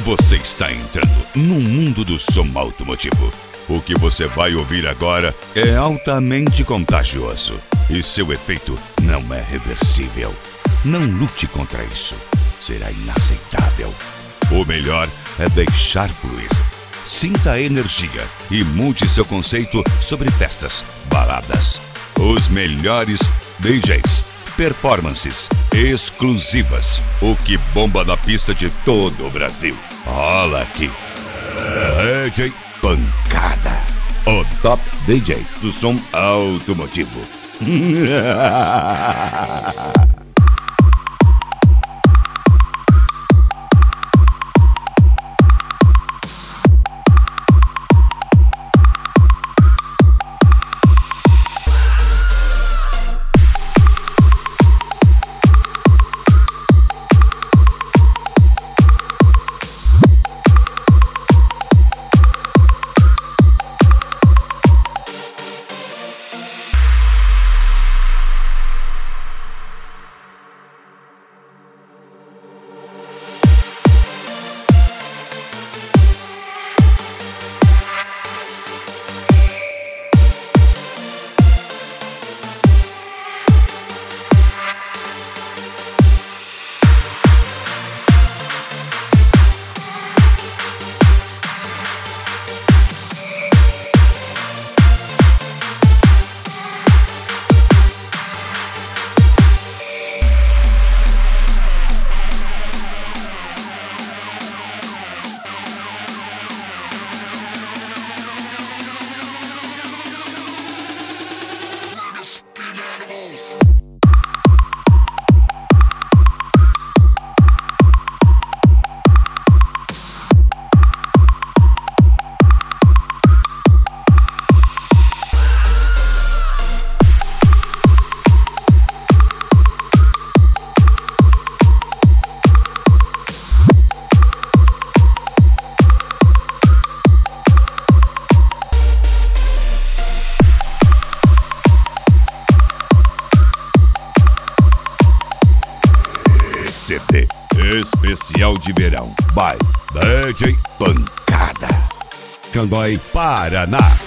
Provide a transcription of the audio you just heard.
Você está entrando no mundo do som automotivo. O que você vai ouvir agora é altamente contagioso e seu efeito não é reversível. Não lute contra isso. Será inaceitável. O melhor é deixar fluir. Sinta a energia e mude seu conceito sobre festas, baladas. Os melhores DJs, performances exclusivas. O que bomba na pista de todo o Brasil. Rola aqui. DJ Pancada. O top DJ do som automotivo. CD especial de verão by DJ Pancada. Candói, Paraná.